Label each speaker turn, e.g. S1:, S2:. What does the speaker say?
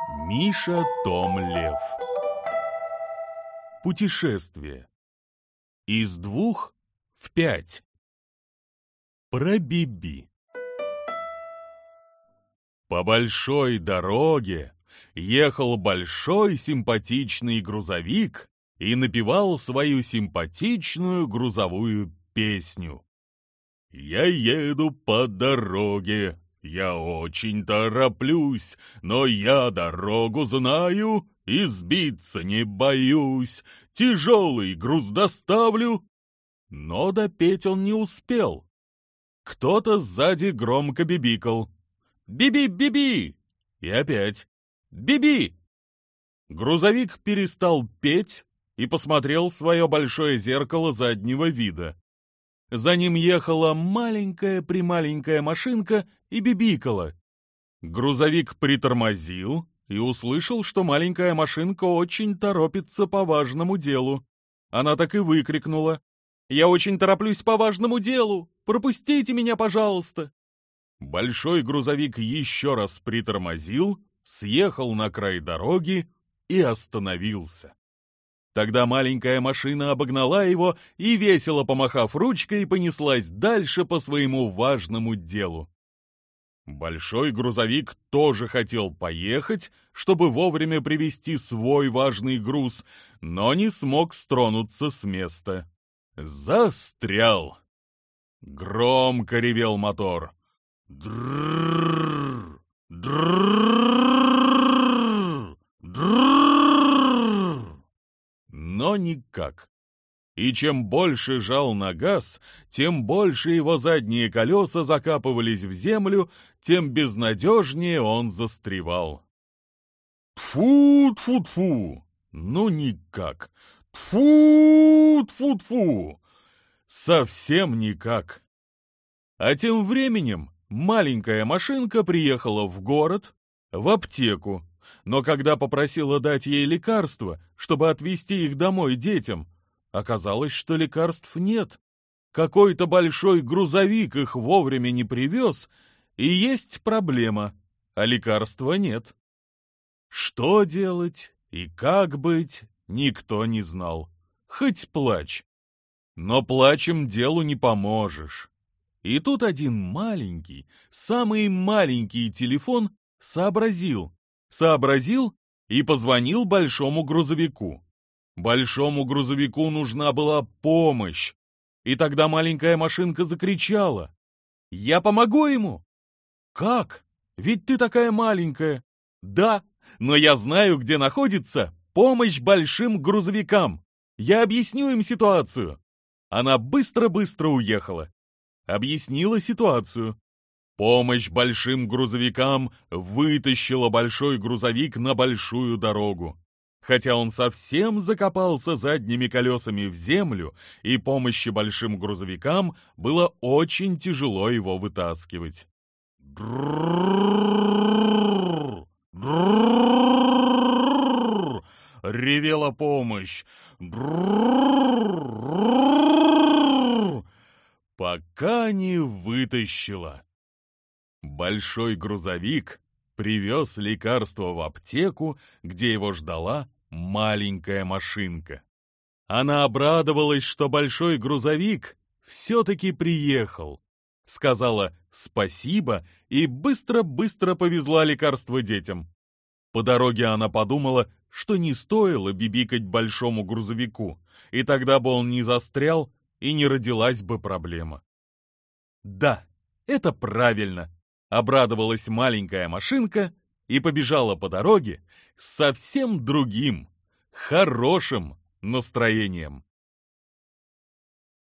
S1: Миша Том Лев. Путешествие. Из 2 в 5. Про Биби. По большой дороге ехал большой симпатичный грузовик и напевал свою симпатичную грузовую песню. «Я еду по дороге, я очень тороплюсь, но я дорогу знаю и сбиться не боюсь. Тяжелый груз доставлю». Но допеть он не успел. Кто-то сзади громко бибикал: «Биби, биби!» И опять: «Биби!» Грузовик перестал петь и посмотрел в свое большое зеркало заднего вида. За ним ехала маленькая-прималенькая машинка и бибикала. Грузовик притормозил и услышал, что маленькая машинка очень торопится по важному делу. Она так и выкрикнула: «Я очень тороплюсь по важному делу! Пропустите меня, пожалуйста!» Большой грузовик еще раз притормозил, съехал на край дороги и остановился. Тогда маленькая машина обогнала его и, весело помахав ручкой, понеслась дальше по своему важному делу. Большой грузовик тоже хотел поехать, чтобы вовремя привезти свой важный груз, но не смог стронуться с места. Застрял. Громко ревел мотор. Дрррррр, дррррррр, дрррррр. Но никак. И чем больше жал на газ, тем больше его задние колеса закапывались в землю, тем безнадежнее он застревал. Тфу-тфу-тфу! Ну никак! Тфу-тфу-тфу! Совсем никак! А тем временем маленькая машинка приехала в город, в аптеку, но когда попросила дать ей лекарства, чтобы отвезти их домой детям, оказалось, что лекарств нет. Какой-то большой грузовик их вовремя не привез, и есть проблема, а лекарства нет. Что делать и как быть, никто не знал. Хоть плачь. Но плачем делу не поможешь. И тут один маленький, самый маленький телефон сообразил и позвонил большому грузовику. Большому грузовику нужна была помощь. И тогда маленькая машинка закричала: «Я помогу ему!» «Как? Ведь ты такая маленькая!» «Да, но я знаю, где находится помощь большим грузовикам. Я объясню им ситуацию». Она быстро-быстро уехала. Объяснила ситуацию. Помощь большим грузовикам вытащила большой грузовик на большую дорогу. Хотя он совсем закопался задними колесами в землю, и помощи большим грузовикам было очень тяжело его вытаскивать. «Дрррррр! Дрррррр!» — ревела помощь. «Дрррррр!» Пока не вытащила. Большой грузовик привез лекарство в аптеку, где его ждала маленькая машинка. Она обрадовалась, что большой грузовик все-таки приехал. Сказала спасибо и быстро-быстро повезла лекарство детям. По дороге она подумала, что не стоило бибикать большому грузовику, и тогда бы он не застрял, и не родилась бы проблема. «Да, это правильно!» — обрадовалась маленькая машинка и побежала по дороге с совсем другим, хорошим настроением.